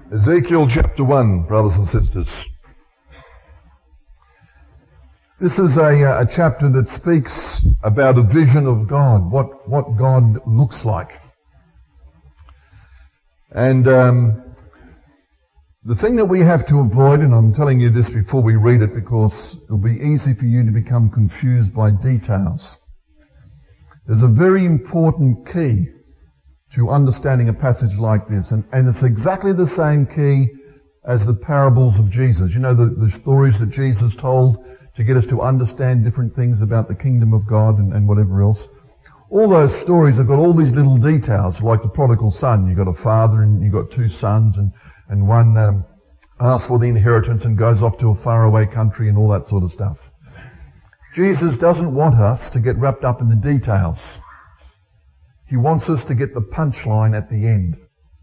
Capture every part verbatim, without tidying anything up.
Ezekiel chapter one, brothers and sisters. This is a, a chapter that speaks about a vision of God, what, what God looks like. And um, the thing that we have to avoid, and I'm telling you this before we read it because it'll be easy for you to become confused by details. There's a very important key to understanding a passage like this, and, and it's exactly the same key as the parables of Jesus. You know, the, the stories that Jesus told to get us to understand different things about the kingdom of God and, and whatever else. All those stories have got all these little details, like the prodigal son. You've got a father and you've got two sons, and, and one um, asks for the inheritance and goes off to a faraway country and all that sort of stuff. Jesus doesn't want us to get wrapped up in the details. He wants us to get the punchline at the end.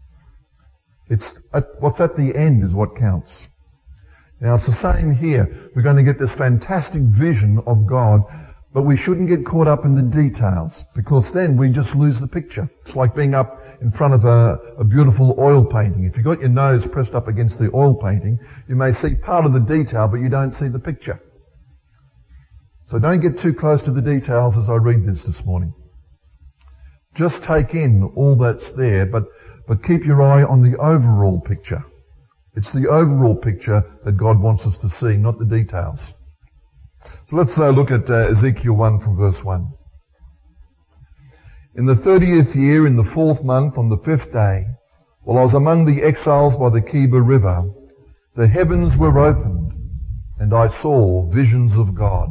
It's at, what's at the end is what counts. Now it's the same here. We're going to get this fantastic vision of God, but we shouldn't get caught up in the details, because then we just lose the picture. It's like being up in front of a, a beautiful oil painting. If you've got your nose pressed up against the oil painting, you may see part of the detail, but you don't see the picture. So don't get too close to the details as I read this this morning. Just take in all that's there, but, but keep your eye on the overall picture. It's the overall picture that God wants us to see, not the details. So let's uh, look at uh, Ezekiel one from verse one. In the thirtieth year, in the fourth month, on the fifth day, while I was among the exiles by the Keba River, the heavens were opened, and I saw visions of God.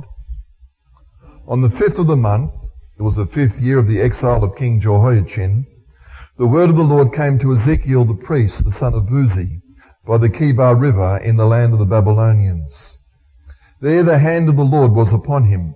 On the fifth of the month, it was the fifth year of the exile of King Jehoiachin, the word of the Lord came to Ezekiel the priest, the son of Buzi, by the Keba River in the land of the Babylonians. There the hand of the Lord was upon him.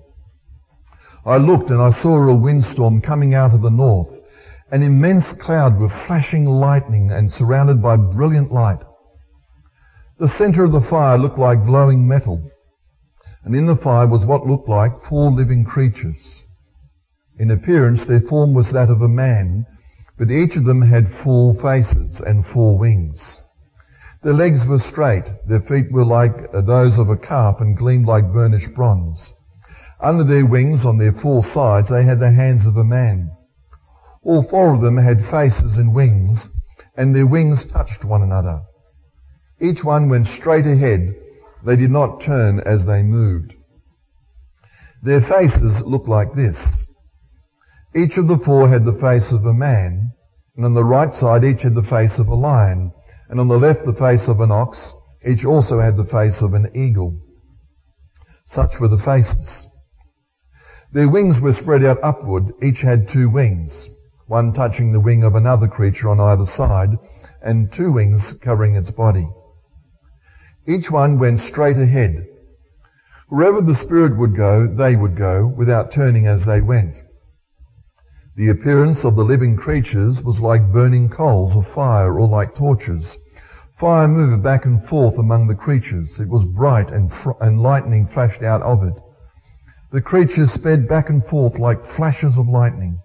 I looked and I saw a windstorm coming out of the north, an immense cloud with flashing lightning and surrounded by brilliant light. The center of the fire looked like glowing metal, and in the fire was what looked like four living creatures. In appearance, their form was that of a man, but each of them had four faces and four wings. Their legs were straight, their feet were like those of a calf and gleamed like burnished bronze. Under their wings, on their four sides, they had the hands of a man. All four of them had faces and wings, and their wings touched one another. Each one went straight ahead. They did not turn as they moved. Their faces looked like this. Each of the four had the face of a man, and on the right side each had the face of a lion, and on the left the face of an ox. Each also had the face of an eagle. Such were the faces. Their wings were spread out upward. Each had two wings, one touching the wing of another creature on either side, and two wings covering its body. Each one went straight ahead. Wherever the Spirit would go, they would go, without turning as they went. The appearance of the living creatures was like burning coals of fire or like torches. Fire moved back and forth among the creatures. It was bright and, fr- and lightning flashed out of it. The creatures sped back and forth like flashes of lightning.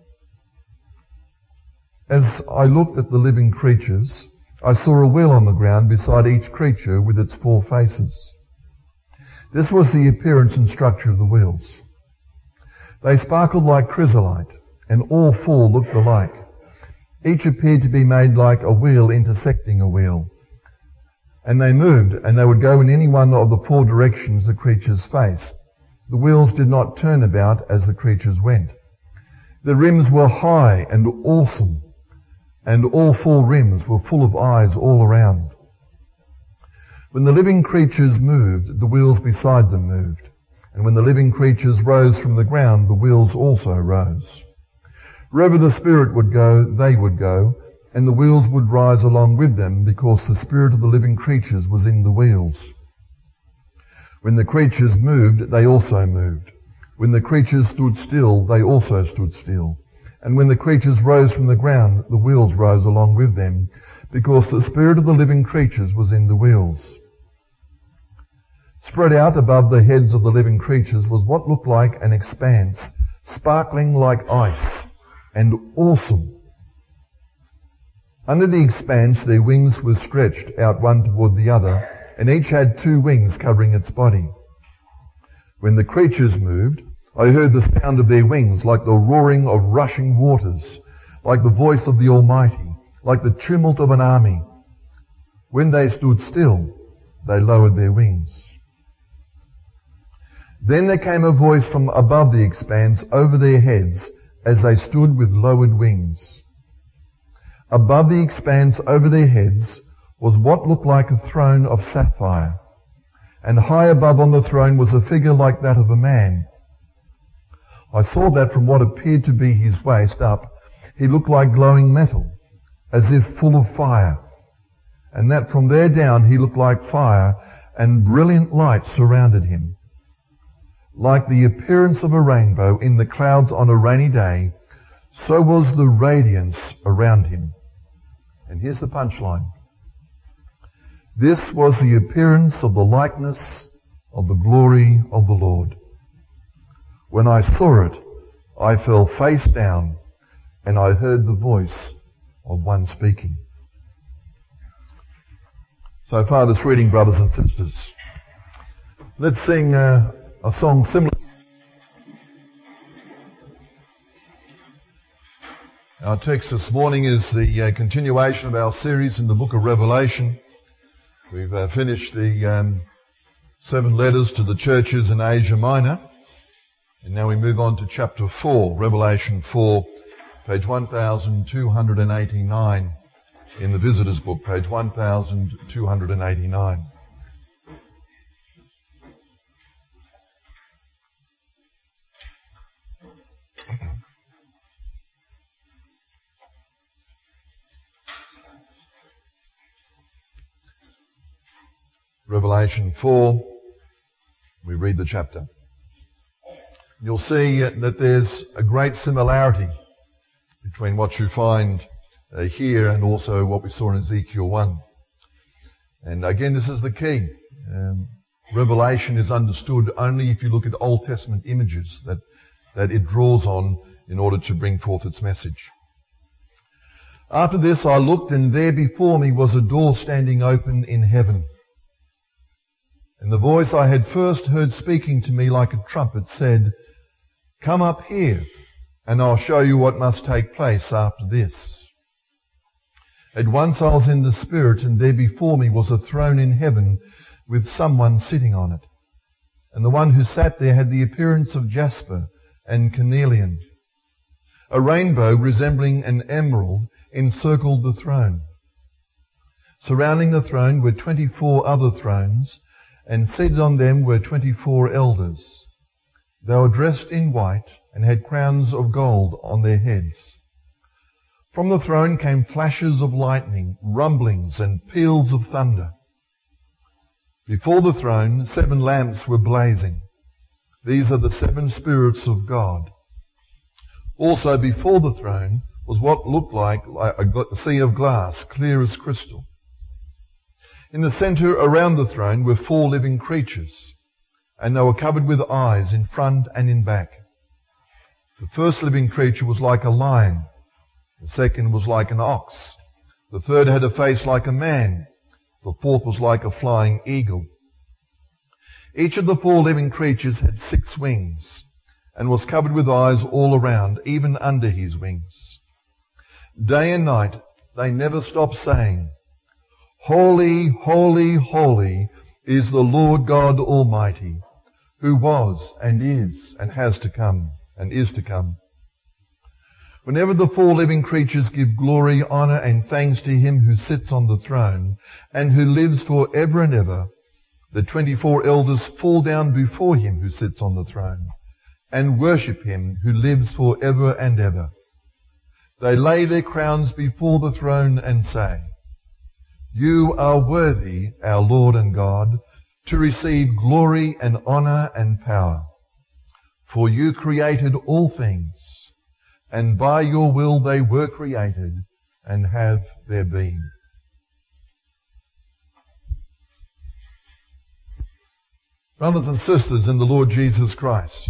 As I looked at the living creatures, I saw a wheel on the ground beside each creature with its four faces. This was the appearance and structure of the wheels. They sparkled like chrysolite, and all four looked alike. Each appeared to be made like a wheel intersecting a wheel. And they moved, and they would go in any one of the four directions the creatures faced. The wheels did not turn about as the creatures went. The rims were high and awesome, and all four rims were full of eyes all around. When the living creatures moved, the wheels beside them moved. And when the living creatures rose from the ground, the wheels also rose. Wherever the Spirit would go, they would go, and the wheels would rise along with them, because the spirit of the living creatures was in the wheels. When the creatures moved, they also moved. When the creatures stood still, they also stood still. And when the creatures rose from the ground, the wheels rose along with them, because the spirit of the living creatures was in the wheels. Spread out above the heads of the living creatures was what looked like an expanse, sparkling like ice, and awesome. Under the expanse their wings were stretched out one toward the other, and each had two wings covering its body. When the creatures moved, I heard the sound of their wings like the roaring of rushing waters, like the voice of the Almighty, like the tumult of an army. When they stood still, they lowered their wings. Then there came a voice from above the expanse over their heads as they stood with lowered wings. Above the expanse over their heads was what looked like a throne of sapphire, and high above on the throne was a figure like that of a man. I saw that from what appeared to be his waist up, he looked like glowing metal, as if full of fire, and that from there down he looked like fire, and brilliant light surrounded him. Like the appearance of a rainbow in the clouds on a rainy day, so was the radiance around him. And here's the punchline. This was the appearance of the likeness of the glory of the Lord. When I saw it, I fell face down, and I heard the voice of one speaking. So far this reading, brothers and sisters. Let's sing uh, a song similar. Our text this morning is the uh, continuation of our series in the book of Revelation. We've uh, finished the um, seven letters to the churches in Asia Minor. And now we move on to chapter four, Revelation four, page one thousand two hundred eighty-nine in the Visitor's Book, page one thousand two hundred eighty-nine. Revelation four, we read the chapter. You'll see that there's a great similarity between what you find uh, here and also what we saw in Ezekiel one. And again, this is the key. Um, Revelation is understood only if you look at Old Testament images that, that it draws on in order to bring forth its message. After this I looked, and there before me was a door standing open in heaven. And the voice I had first heard speaking to me like a trumpet said, "Come up here, and I'll show you what must take place after this." At once I was in the Spirit, and there before me was a throne in heaven with someone sitting on it. And the one who sat there had the appearance of jasper and carnelian. A rainbow resembling an emerald encircled the throne. Surrounding the throne were twenty-four other thrones, and seated on them were twenty-four elders. They were dressed in white and had crowns of gold on their heads. From the throne came flashes of lightning, rumblings, and peals of thunder. Before the throne, seven lamps were blazing. These are the seven spirits of God. Also before the throne was what looked like a sea of glass, clear as crystal. In the center around the throne were four living creatures, and they were covered with eyes in front and in back. The first living creature was like a lion. The second was like an ox. The third had a face like a man. The fourth was like a flying eagle. Each of the four living creatures had six wings and was covered with eyes all around, even under his wings. Day and night they never stopped saying, "Holy, holy, holy is the Lord God Almighty, who was and is and has to come and is to come." Whenever the four living creatures give glory, honor, and thanks to him who sits on the throne and who lives for ever and ever, the twenty-four elders fall down before him who sits on the throne and worship him who lives for ever and ever. They lay their crowns before the throne and say, "You are worthy, our Lord and God, to receive glory and honor and power. For you created all things, and by your will they were created and have their being." Brothers and sisters in the Lord Jesus Christ,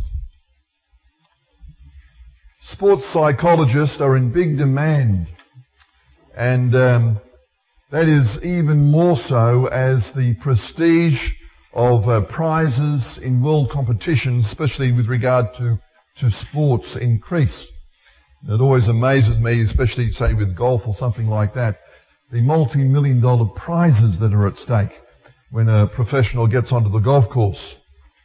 sports psychologists are in big demand, And um, that is even more so as the prestige of uh, prizes in world competitions, especially with regard to, to sports, increase. It always amazes me, especially say with golf or something like that, the multi-million dollar prizes that are at stake when a professional gets onto the golf course.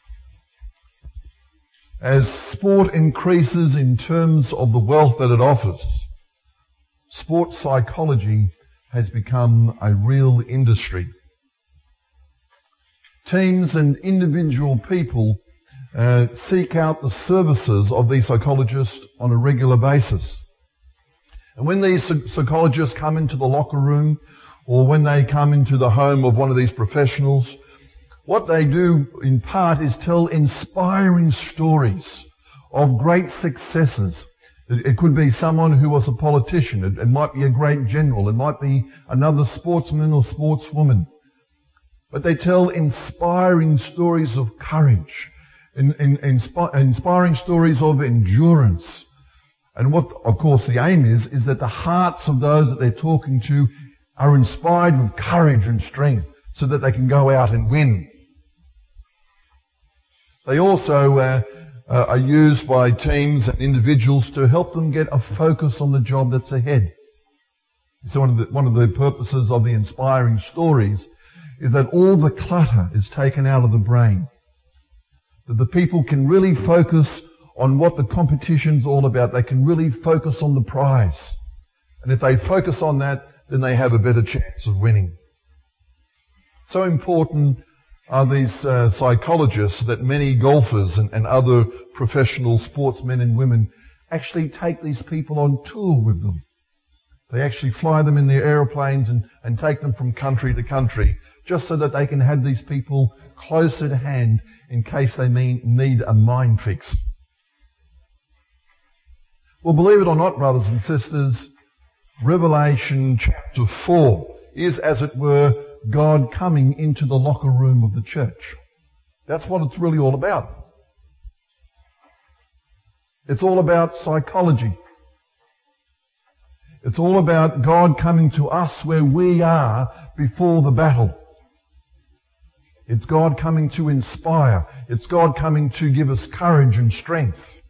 As sport increases in terms of the wealth that it offers, sports psychology has become a real industry. Teams and individual people uh, seek out the services of these psychologists on a regular basis. And when these psychologists come into the locker room or when they come into the home of one of these professionals, what they do in part is tell inspiring stories of great successes. It could be someone who was a politician. It, it might be a great general. It might be another sportsman or sportswoman. But they tell inspiring stories of courage, in, in, inspi- inspiring stories of endurance. And what, of course, the aim is, is that the hearts of those that they're talking to are inspired with courage and strength so that they can go out and win. They also uh, uh, are used by teams and individuals to help them get a focus on the job that's ahead. So one of the, one of the purposes of the inspiring stories is that all the clutter is taken out of the brain. That the people can really focus on what the competition's all about. They can really focus on the prize. And if they focus on that, then they have a better chance of winning. So important are these uh, psychologists that many golfers and, and other professional sportsmen and women actually take these people on tour with them. They actually fly them in their aeroplanes and, and take them from country to country just so that they can have these people close at hand in case they mean, need a mind fix. Well, believe it or not, brothers and sisters, Revelation chapter four is, as it were, God coming into the locker room of the church. That's what it's really all about. It's all about psychology. It's all about God coming to us where we are before the battle. It's God coming to inspire. It's God coming to give us courage and strength.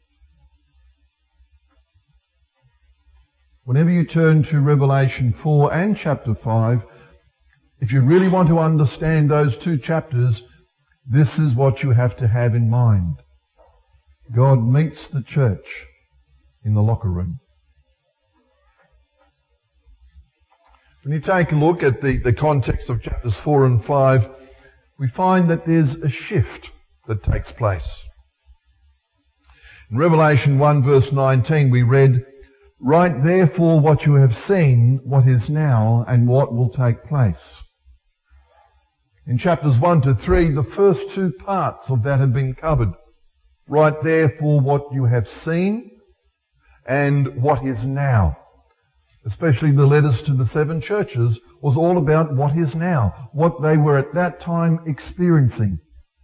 Whenever you turn to Revelation four and chapter five, if you really want to understand those two chapters, this is what you have to have in mind. God meets the church in the locker room. When you take a look at the, the context of chapters four and five, we find that there's a shift that takes place. In Revelation one verse nineteen we read, "Write therefore what you have seen, what is now, and what will take place." In chapters one to three, the first two parts of that have been covered. Write therefore what you have seen and what is now. Especially the letters to the seven churches was all about what is now, what they were at that time experiencing.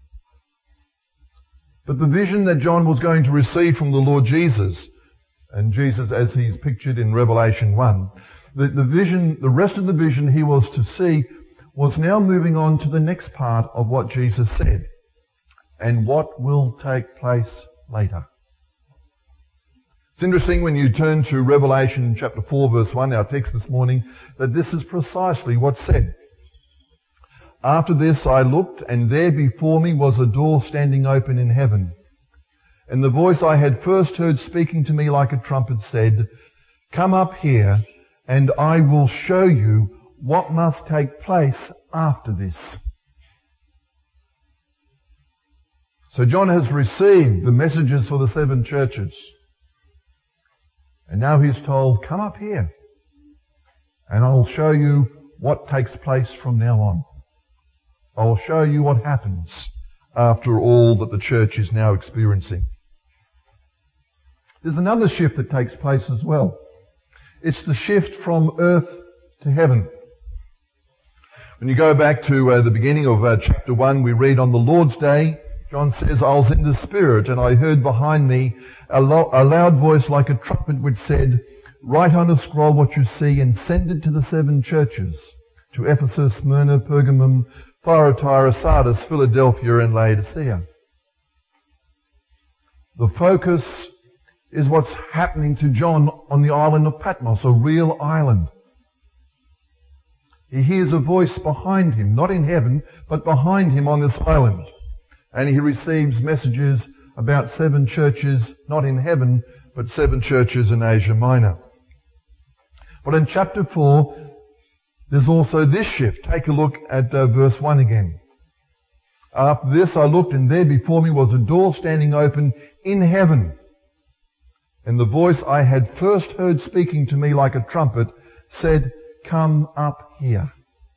But the vision that John was going to receive from the Lord Jesus, and Jesus as he's pictured in Revelation one, the, the vision, the rest of the vision he was to see was now moving on to the next part of what Jesus said, and what will take place later. It's interesting when you turn to Revelation chapter four verse one, our text this morning, that this is precisely what's said. "After this I looked, and there before me was a door standing open in heaven. And the voice I had first heard speaking to me like a trumpet said, 'Come up here, and I will show you what must take place after this.'" So John has received the messages for the seven churches. And now he's told, "Come up here, and I'll show you what takes place from now on. I'll show you what happens after all that the church is now experiencing." There's another shift that takes place as well. It's the shift from earth to heaven. When you go back to uh, the beginning of uh, chapter one, we read, "On the Lord's day," John says, "I was in the Spirit, and I heard behind me a, lo- a loud voice like a trumpet which said, write on a scroll what you see and send it to the seven churches, to Ephesus, Smyrna, Pergamum, Thyatira, Sardis, Philadelphia, and Laodicea. The focus is what's happening to John on the island of Patmos, a real island. He hears a voice behind him, not in heaven, but behind him on this island. And he receives messages about seven churches, not in heaven, but seven churches in Asia Minor. But in chapter four, there's also this shift. Take a look at uh, verse one again. After this I looked, and there before me was a door standing open in heaven. And the voice I had first heard speaking to me like a trumpet said, "Come up here."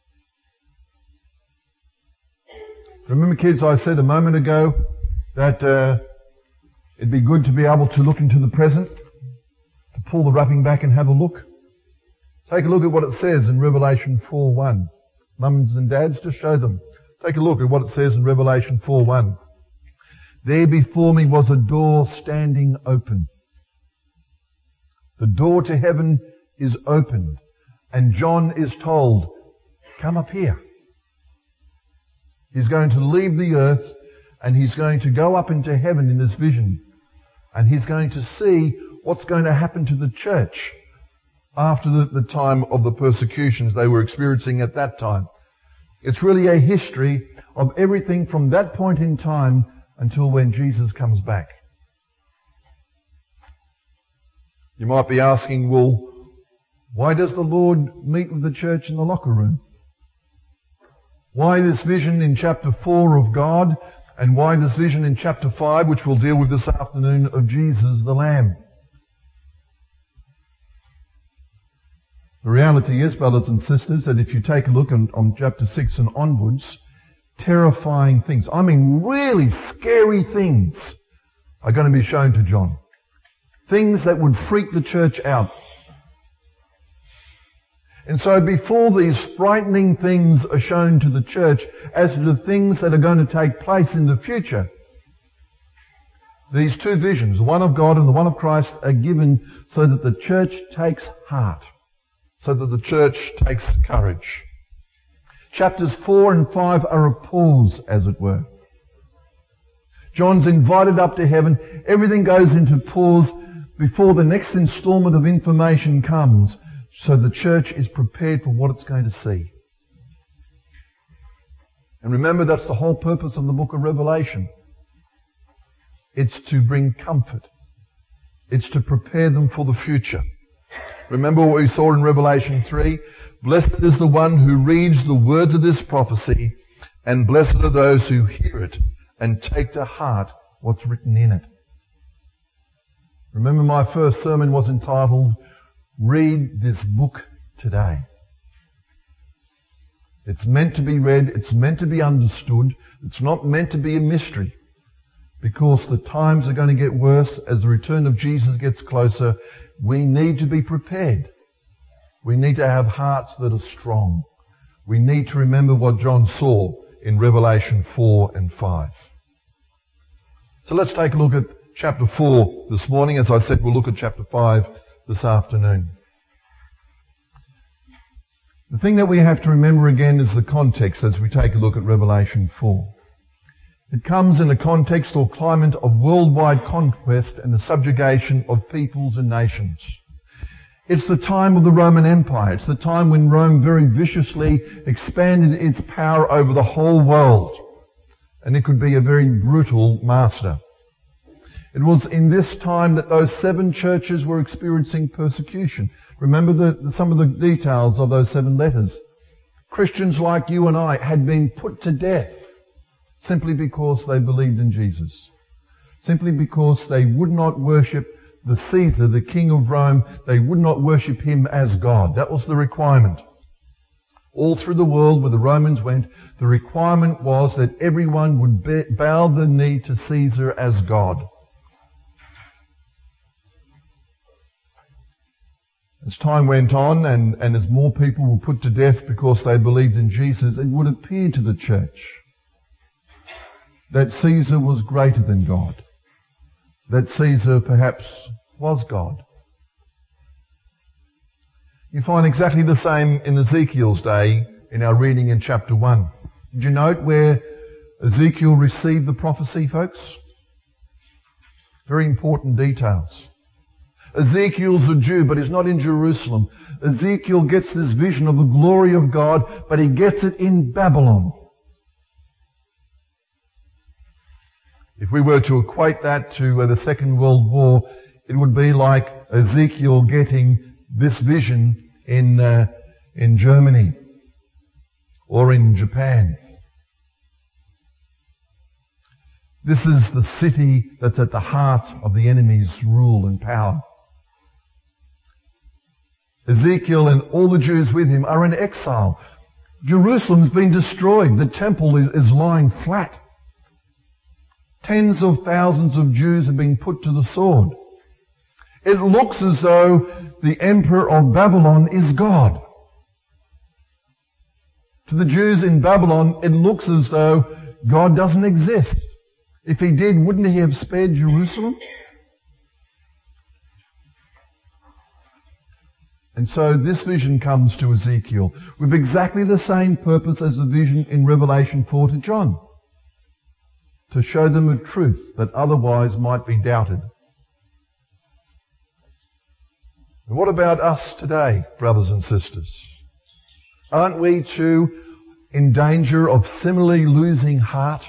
Remember, kids, I said a moment ago that uh, it'd be good to be able to look into the present, to pull the wrapping back and have a look. Take a look at what it says in Revelation four one. Mums and dads, to show them. Take a look at what it says in Revelation four one. There before me was a door standing open. The door to heaven is opened, and John is told, "Come up here." He's going to leave the earth, and he's going to go up into heaven in this vision, and he's going to see what's going to happen to the church after the, the time of the persecutions they were experiencing at that time. It's really a history of everything from that point in time until when Jesus comes back. You might be asking, well, why does the Lord meet with the church in the locker room? Why this vision in chapter four of God, and why this vision in chapter five, which we'll deal with this afternoon, of Jesus the Lamb? The reality is, brothers and sisters, that if you take a look on, on chapter six and onwards, terrifying things, I mean really scary things, are going to be shown to John. Things that would freak the church out. And so before these frightening things are shown to the church as to the things that are going to take place in the future, these two visions, the one of God and the one of Christ, are given so that the church takes heart, so that the church takes courage. Chapters four and five are a pause, as it were. John's invited up to heaven. Everything goes into pause before the next installment of information comes, so the church is prepared for what it's going to see. And remember, that's the whole purpose of the book of Revelation. It's to bring comfort. It's to prepare them for the future. Remember what we saw in Revelation three? Blessed is the one who reads the words of this prophecy, and blessed are those who hear it and take to heart what's written in it. Remember, my first sermon was entitled, "Read this book today." It's meant to be read. It's meant to be understood. It's not meant to be a mystery, because the times are going to get worse as the return of Jesus gets closer. We need to be prepared. We need to have hearts that are strong. We need to remember what John saw in Revelation four and five. So let's take a look at chapter four this morning. As I said, we'll look at chapter five this afternoon. The thing that we have to remember again is the context as we take a look at Revelation four. It comes in a context or climate of worldwide conquest and the subjugation of peoples and nations. It's the time of the Roman Empire. It's the time when Rome very viciously expanded its power over the whole world. And it could be a very brutal master. It was in this time that those seven churches were experiencing persecution. Remember the, the, some of the details of those seven letters. Christians like you and I had been put to death simply because they believed in Jesus. Simply because they would not worship the Caesar, the king of Rome. They would not worship him as God. That was the requirement. All through the world where the Romans went, the requirement was that everyone would be, bow the knee to Caesar as God. As time went on and, and as more people were put to death because they believed in Jesus, it would appear to the church that Caesar was greater than God, that Caesar perhaps was God. You find exactly the same in Ezekiel's day in our reading in chapter one. Did you note where Ezekiel received the prophecy, folks? Very important details. Ezekiel's a Jew, but he's not in Jerusalem. Ezekiel gets this vision of the glory of God, but he gets it in Babylon. If we were to equate that to uh, the Second World War, it would be like Ezekiel getting this vision in uh, in Germany or in Japan. This is the city that's at the heart of the enemy's rule and power. Ezekiel and all the Jews with him are in exile. Jerusalem's been destroyed. The temple is, is lying flat. Tens of thousands of Jews have been put to the sword. It looks as though the emperor of Babylon is God. To the Jews in Babylon, it looks as though God doesn't exist. If he did, wouldn't he have spared Jerusalem? And so this vision comes to Ezekiel with exactly the same purpose as the vision in Revelation four to John, to show them a truth that otherwise might be doubted. And what about us today, brothers and sisters? Aren't we too in danger of similarly losing heart?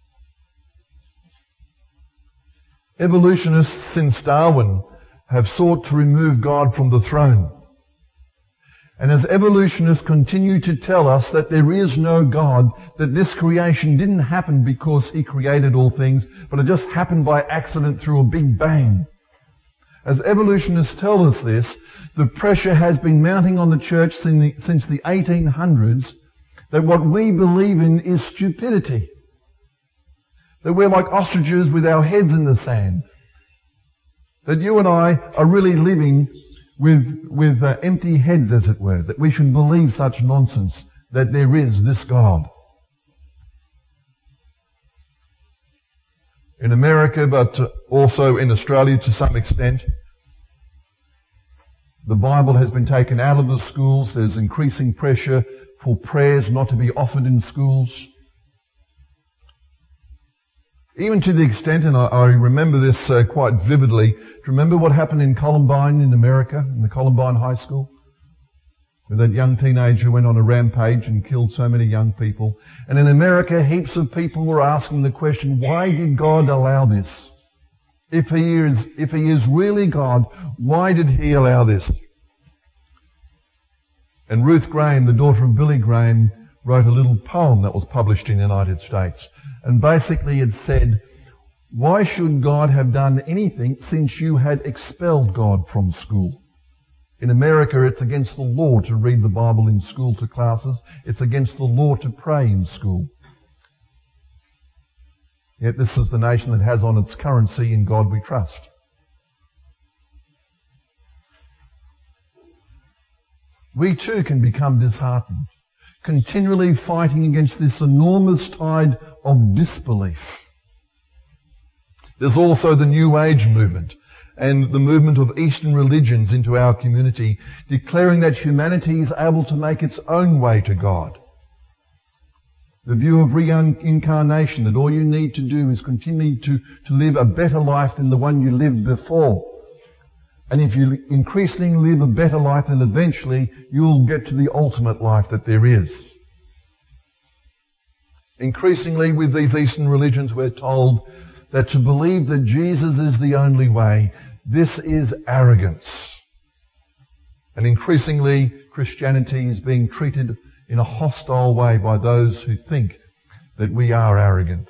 Evolutionists since Darwin have sought to remove God from the throne. And as evolutionists continue to tell us that there is no God, that this creation didn't happen because he created all things, but it just happened by accident through a big bang. As evolutionists tell us this, the pressure has been mounting on the church since the eighteen hundreds that what we believe in is stupidity. That we're like ostriches with our heads in the sand. That you and I are really living with with uh, empty heads, as it were, that we should believe such nonsense, that there is this God. In America, but also in Australia to some extent, the Bible has been taken out of the schools. There's increasing pressure for prayers not to be offered in schools. Even to the extent, and I, I remember this uh, quite vividly, do you remember what happened in Columbine in America, in the Columbine High School? Where that young teenager went on a rampage and killed so many young people. And in America, heaps of people were asking the question, why did God allow this? If he is, if he is really God, why did he allow this? And Ruth Graham, the daughter of Billy Graham, wrote a little poem that was published in the United States. And basically it said, why should God have done anything since you had expelled God from school? In America, it's against the law to read the Bible in school to classes. It's against the law to pray in school. Yet this is the nation that has on its currency, in God we trust. We too can become disheartened, continually fighting against this enormous tide of disbelief. There's also the New Age movement and the movement of Eastern religions into our community, declaring that humanity is able to make its own way to God. The view of reincarnation, that all you need to do is continue to, to live a better life than the one you lived before. And if you increasingly live a better life, then eventually you'll get to the ultimate life that there is. Increasingly with these Eastern religions, we're told that to believe that Jesus is the only way, this is arrogance. And increasingly, Christianity is being treated in a hostile way by those who think that we are arrogant.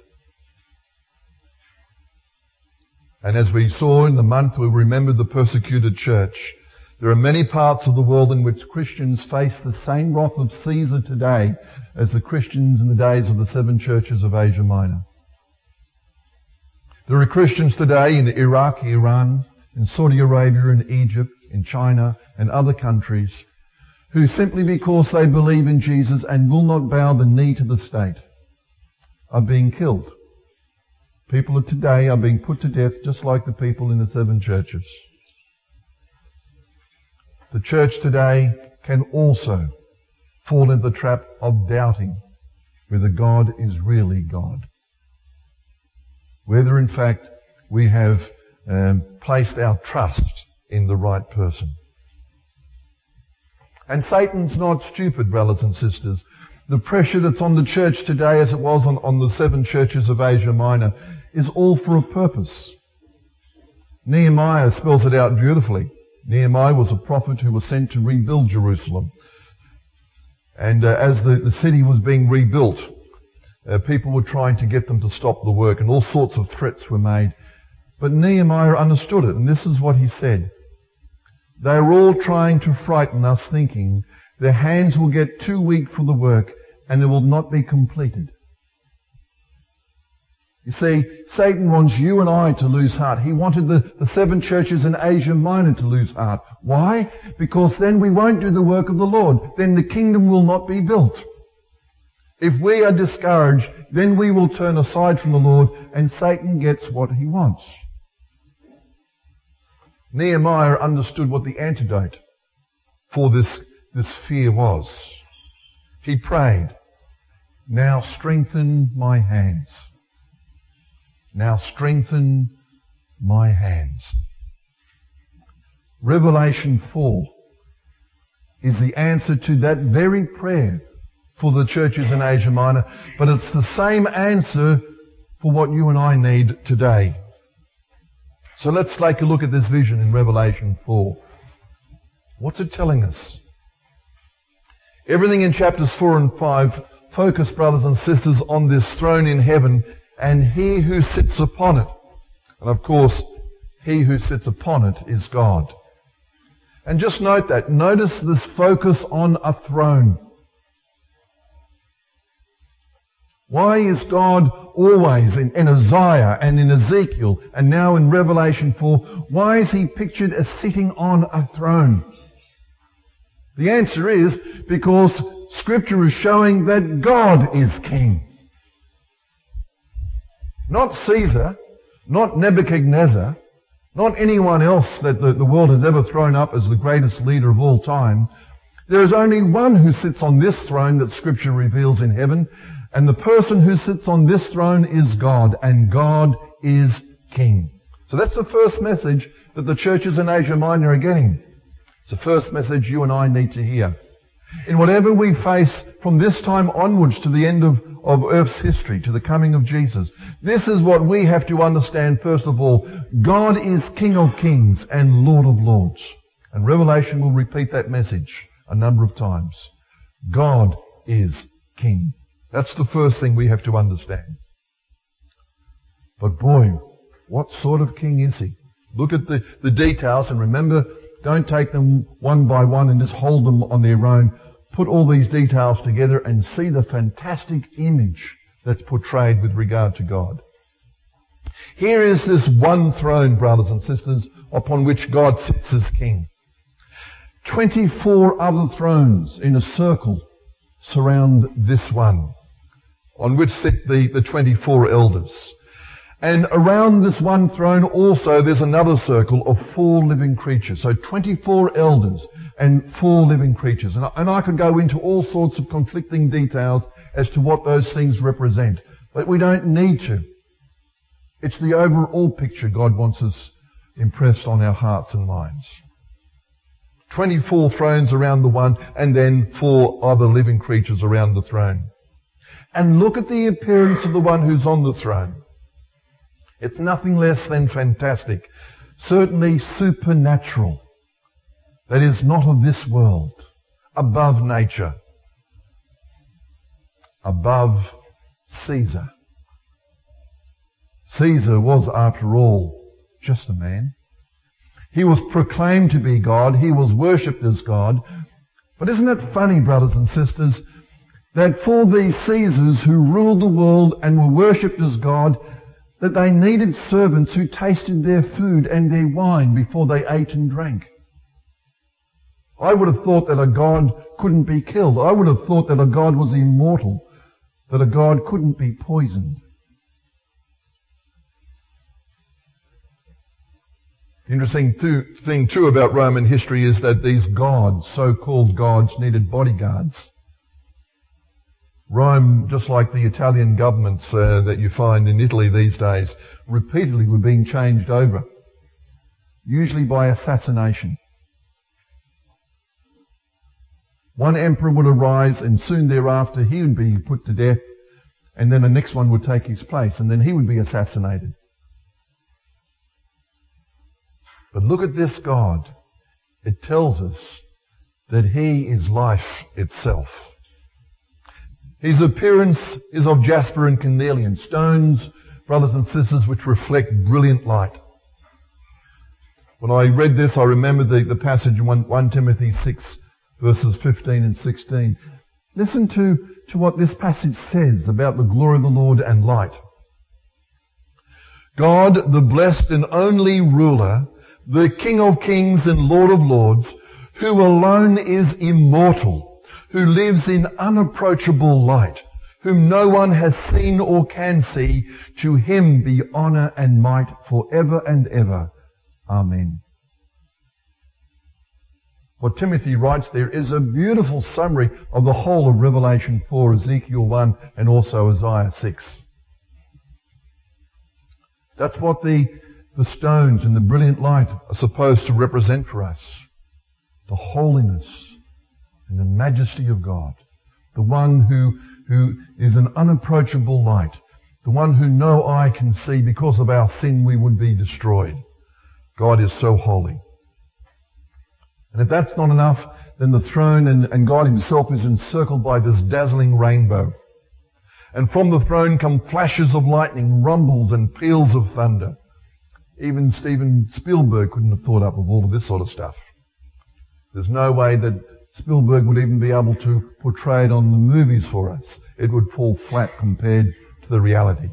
And as we saw in the month we remembered the persecuted church, there are many parts of the world in which Christians face the same wrath of Caesar today as the Christians in the days of the seven churches of Asia Minor. There are Christians today in Iraq, Iran, in Saudi Arabia, in Egypt, in China, and other countries who simply because they believe in Jesus and will not bow the knee to the state are being killed. People of today are being put to death just like the people in the seven churches. The church today can also fall into the trap of doubting whether God is really God. Whether in fact we have um, placed our trust in the right person. And Satan's not stupid, brothers and sisters. The pressure that's on the church today, as it was on, on the seven churches of Asia Minor, is all for a purpose. Nehemiah spells it out beautifully. Nehemiah was a prophet who was sent to rebuild Jerusalem. And uh, as the, the city was being rebuilt, uh, people were trying to get them to stop the work, and all sorts of threats were made. But Nehemiah understood it, and this is what he said. They are all trying to frighten us, thinking their hands will get too weak for the work and it will not be completed. You see, Satan wants you and I to lose heart. He wanted the, the seven churches in Asia Minor to lose heart. Why? Because then we won't do the work of the Lord. Then the kingdom will not be built. If we are discouraged, then we will turn aside from the Lord and Satan gets what he wants. Nehemiah understood what the antidote for this, this fear was. He prayed, "Now strengthen my hands. Now strengthen my hands." Revelation four is the answer to that very prayer for the churches in Asia Minor, but it's the same answer for what you and I need today. So let's take a look at this vision in Revelation four. What's it telling us? Everything in chapters four and five focus, brothers and sisters, on this throne in heaven and he who sits upon it. And of course, he who sits upon it is God. And just note that. Notice this focus on a throne. Why is God always in, in Isaiah and in Ezekiel and now in Revelation four, why is he pictured as sitting on a throne? The answer is because Scripture is showing that God is king. Not Caesar, not Nebuchadnezzar, not anyone else that the, the world has ever thrown up as the greatest leader of all time. There is only one who sits on this throne that Scripture reveals in heaven, and the person who sits on this throne is God, and God is King. So that's the first message that the churches in Asia Minor are getting. It's the first message you and I need to hear. In whatever we face from this time onwards to the end of, of Earth's history, to the coming of Jesus, this is what we have to understand first of all. God is King of Kings and Lord of Lords. And Revelation will repeat that message a number of times. God is King. That's the first thing we have to understand. But boy, what sort of king is he? Look at the, the details and remember, don't take them one by one and just hold them on their own. Put all these details together and see the fantastic image that's portrayed with regard to God. Here is this one throne, brothers and sisters, upon which God sits as king. Twenty-four other thrones in a circle surround this one, on which sit the, the twenty-four elders. And around this one throne also there's another circle of four living creatures. So twenty-four elders and four living creatures. And I, and I could go into all sorts of conflicting details as to what those things represent. But we don't need to. It's the overall picture God wants us impressed on our hearts and minds. twenty-four thrones around the one, and then four other living creatures around the throne. And look at the appearance of the one who's on the throne. It's nothing less than fantastic. Certainly supernatural. That is not of this world. Above nature. Above Caesar. Caesar was, after all, just a man. He was proclaimed to be God. He was worshipped as God. But isn't it funny, brothers and sisters, that for these Caesars who ruled the world and were worshipped as God, that they needed servants who tasted their food and their wine before they ate and drank. I would have thought that a God couldn't be killed. I would have thought that a God was immortal, that a God couldn't be poisoned. The interesting th- thing too about Roman history is that these gods, so-called gods, needed bodyguards. Rome, just like the Italian governments uh, that you find in Italy these days, repeatedly were being changed over, usually by assassination. One emperor would arise and soon thereafter he would be put to death, and then the next one would take his place, and then he would be assassinated. But look at this God. It tells us that he is life itself. His appearance is of jasper and carnelian, stones, brothers and sisters, which reflect brilliant light. When I read this, I remembered the, the passage in First Timothy six, verses fifteen and sixteen. Listen to, to what this passage says about the glory of the Lord and light. God, the blessed and only ruler, the King of kings and Lord of lords, who alone is immortal, who lives in unapproachable light, whom no one has seen or can see, to him be honour and might forever and ever. Amen. What Timothy writes there is a beautiful summary of the whole of Revelation four, Ezekiel one, and also Isaiah six. That's what the, the stones and the brilliant light are supposed to represent for us. The holiness and the majesty of God. The one who, who is an unapproachable light. The one who no eye can see. Because of our sin we would be destroyed. God is so holy. And if that's not enough, then the throne and, and God himself is encircled by this dazzling rainbow. And from the throne come flashes of lightning, rumbles and peals of thunder. Even Steven Spielberg couldn't have thought up of all of this sort of stuff. There's no way that Spielberg would even be able to portray it on the movies for us. It would fall flat compared to the reality.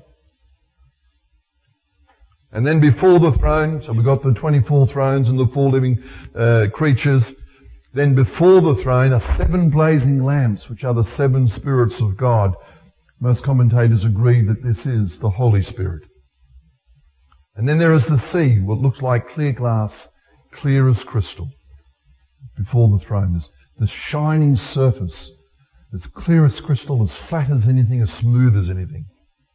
And then before the throne, so we've got the twenty-four thrones and the four living uh, creatures. Then before the throne are seven blazing lamps, which are the seven spirits of God. Most commentators agree that this is the Holy Spirit. And then there is the sea, what looks like clear glass, clear as crystal. Before the throne, there's the shining surface, as clear as crystal, as flat as anything, as smooth as anything.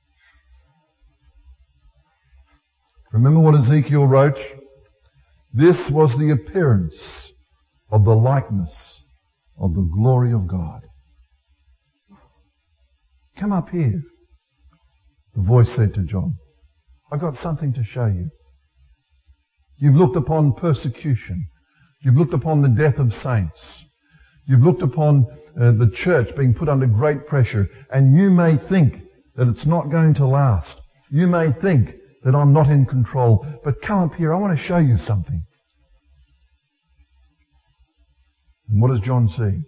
Remember what Ezekiel wrote? This was the appearance of the likeness of the glory of God. Come up here, the voice said to John. I've got something to show you. You've looked upon persecution. You've looked upon the death of saints. You've looked upon uh, the church being put under great pressure, and you may think that it's not going to last. You may think that I'm not in control, but come up here, I want to show you something. And what does John see?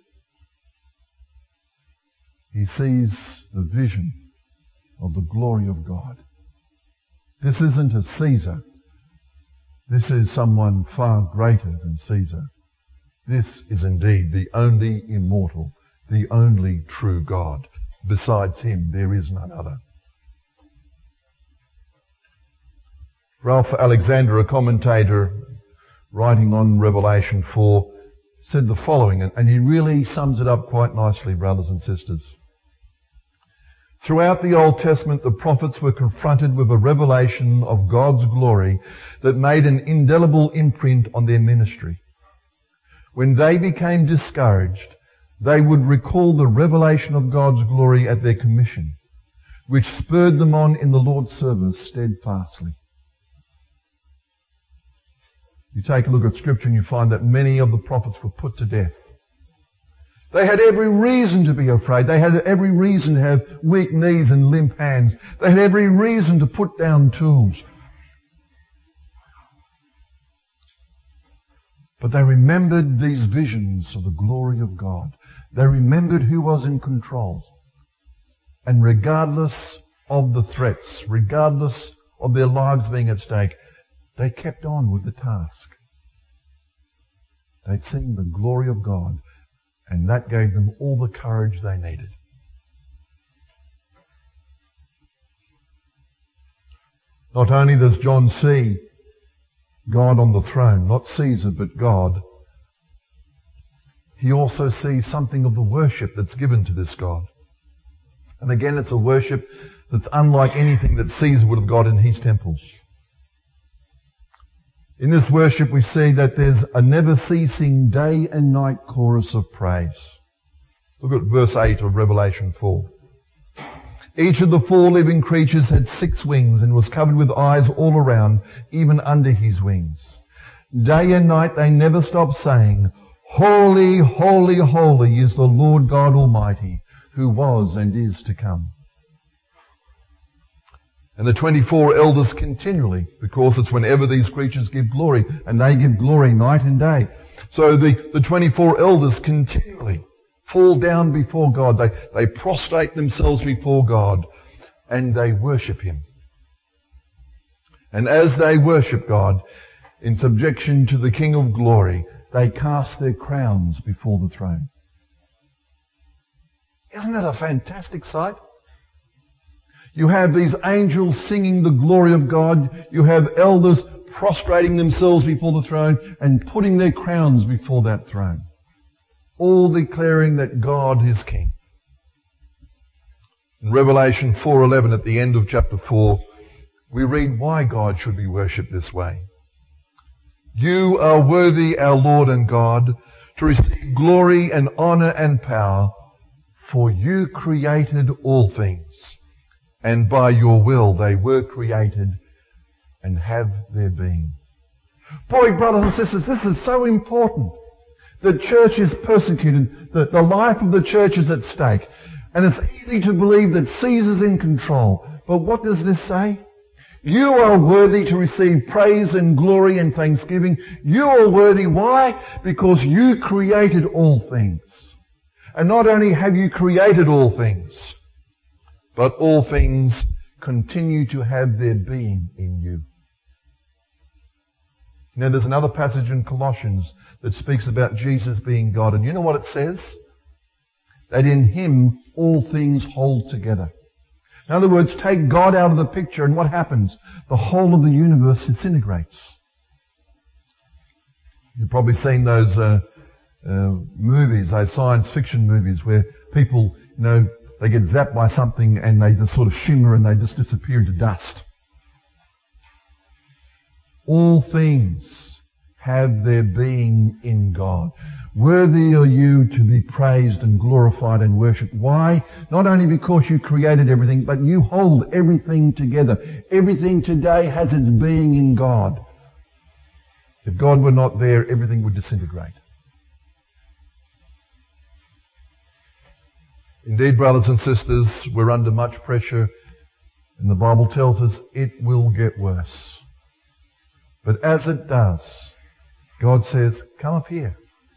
He sees the vision of the glory of God. This isn't a Caesar. This is someone far greater than Caesar. This is indeed the only immortal, the only true God. Besides him, there is none other. Ralph Alexander, a commentator writing on Revelation four, said the following, and he really sums it up quite nicely, brothers and sisters. Throughout the Old Testament, the prophets were confronted with a revelation of God's glory that made an indelible imprint on their ministry. When they became discouraged, they would recall the revelation of God's glory at their commission, which spurred them on in the Lord's service steadfastly. You take a look at Scripture and you find that many of the prophets were put to death. They had every reason to be afraid. They had every reason to have weak knees and limp hands. They had every reason to put down tools. But they remembered these visions of the glory of God. They remembered who was in control. And regardless of the threats, regardless of their lives being at stake, they kept on with the task. They'd seen the glory of God, and that gave them all the courage they needed. Not only does John see God on the throne, not Caesar, but God, he also sees something of the worship that's given to this God. And again, it's a worship that's unlike anything that Caesar would have got in his temples. In this worship, we see that there's a never-ceasing day and night chorus of praise. Look at verse eight of Revelation four. Each of the four living creatures had six wings and was covered with eyes all around, even under his wings. Day and night they never stopped saying, Holy, holy, holy is the Lord God Almighty, who was and is to come. And the twenty-four elders continually, because it's whenever these creatures give glory, and they give glory night and day. So the, the twenty-four elders continually fall down before God. They, they prostrate themselves before God, and they worship him. And as they worship God, in subjection to the King of glory, they cast their crowns before the throne. Isn't it a fantastic sight? You have these angels singing the glory of God. You have elders prostrating themselves before the throne and putting their crowns before that throne, all declaring that God is King. In Revelation four eleven, at the end of chapter four, we read why God should be worshipped this way. You are worthy, our Lord and God, to receive glory and honor and power, for you created all things, and by your will they were created and have their being. Boy, brothers and sisters, this is so important. The church is persecuted. The, the life of the church is at stake. And it's easy to believe that Caesar's in control. But what does this say? You are worthy to receive praise and glory and thanksgiving. You are worthy. Why? Because you created all things. And not only have you created all things, but all things continue to have their being in you. Now, there's another passage in Colossians that speaks about Jesus being God. And you know what it says? That in him all things hold together. In other words, take God out of the picture and what happens? The whole of the universe disintegrates. You've probably seen those uh, uh, movies, those science fiction movies where people, you know, they get zapped by something and they just sort of shimmer and they just disappear into dust. All things have their being in God. Worthy are you to be praised and glorified and worshipped. Why? Not only because you created everything, but you hold everything together. Everything today has its being in God. If God were not there, everything would disintegrate. Indeed, brothers and sisters, we're under much pressure, and the Bible tells us it will get worse. But as it does, God says, come up here.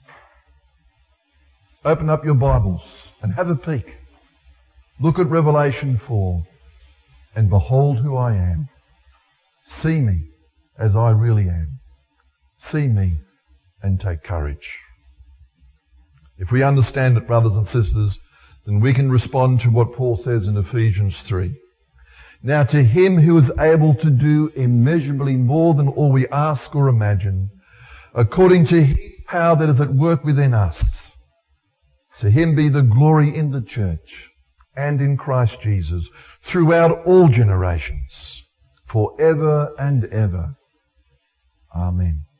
Open up your Bibles and have a peek. Look at Revelation four and behold who I am. See me as I really am. See me and take courage. If we understand it, brothers and sisters, then we can respond to what Paul says in Ephesians three. Now to him who is able to do immeasurably more than all we ask or imagine, according to his power that is at work within us, to him be the glory in the church and in Christ Jesus throughout all generations, forever and ever. Amen.